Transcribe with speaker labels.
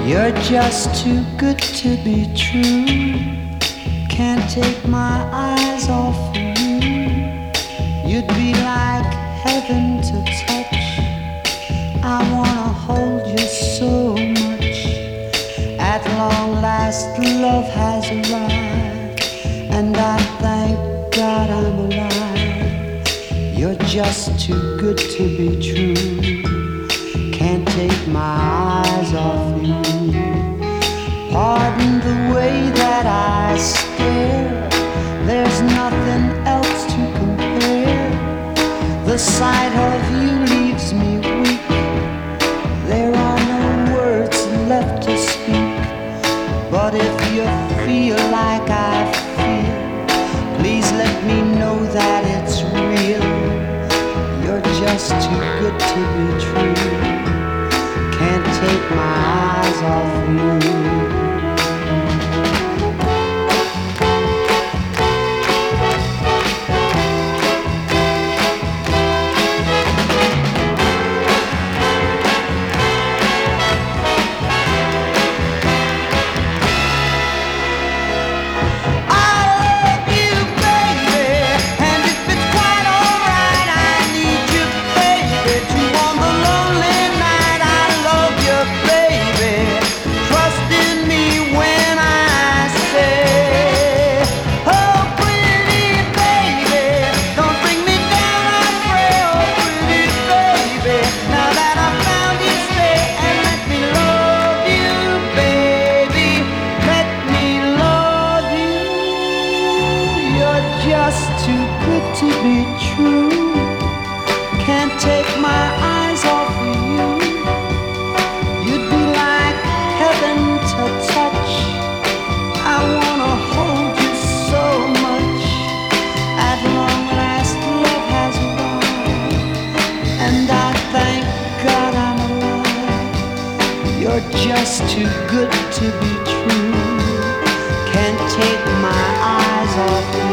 Speaker 1: You're just too good to be true. Can't take my eyes off of you. You'd be like heaven to touch. I wanna hold you so much. At long last love has arrived, and I thank God I'm alive. You're just too good to be true. Can't take my eyes off you. Pardon the way that I stare. There's nothing else to compare. The sight of you leaves me weak. There are no words left to speak. But if you feel like I feel, please let me know that it's real. You're just too good to be true. Can't take my eyes off you. Just too good to be true. Can't take my eyes off of you. You'd be like heaven to touch. I wanna hold you so much. At long last love has arrived, and I thank God I'm alive. You're just too good to be true. Can't take my eyes off you.